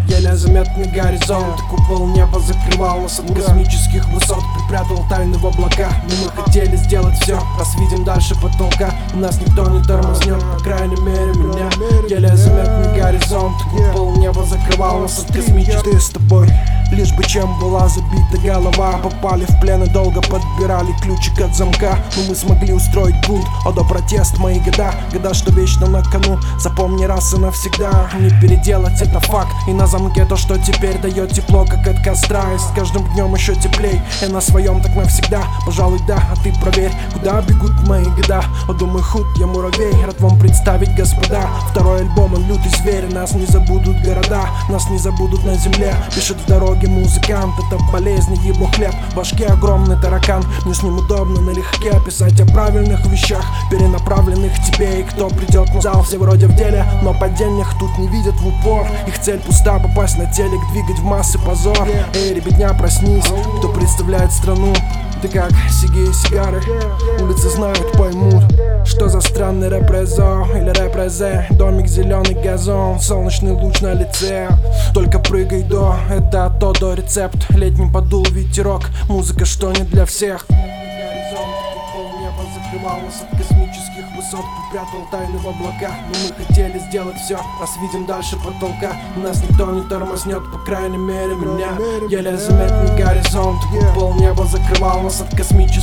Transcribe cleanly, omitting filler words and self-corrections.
еле заметный горизонт. Купол неба закрывал нас от космических высот, припрятал тайны в облака. Но мы хотели сделать все, раз видим дальше потолка. И нас никто не тормознет, по крайней мере меня. Еле заметный горизонт. Купол неба закрывал нас от космических. Ты с тобой, лишь бы чем была забита голова. Попали в плен и долго подбирали ключик от замка. Но мы смогли устроить бунт, до протест мои года. Года, что вечно на кону, запомни раз и навсегда. Не переделать это факт, и на замке то, что теперь дает тепло, как от костра. И с каждым днем еще теплей, и на своем так навсегда. Пожалуй, да, а ты проверь, куда бегут мои года. О, думай, худ, я муравей, рад вам представить, господа. Второй альбом, он лютый зверь, нас не забудут города, нас не забудут на земле. Пишет в дороге музыкант, это болезнь, ебу хлеб. В башке огромный таракан, мне с ним удобно налегке писать о правильных вещах, перенаправленных тебе. И кто придет на зал, все вроде в деле, но поддельных тут не видят в упор. Их цель пуста, попасть на телек, двигать в массы позор. Эй, ребятня, проснись, кто представляет страну. Ты как сиги и сигары, улицы знают, поймут, что за странный репрезо или репрезе. Домик, зеленый газон, солнечный луч на лице. Только прыгай до, это то рецепт. Летним подул ветерок, музыка, что не для всех. Закрывал нас от космических высот, припрятал тайны в облака. Но мы хотели сделать все, раз видим дальше потолка. Нас никто не тормознет, по крайней мере меня. Еле заметный горизонт, купол неба закрывал нас от космических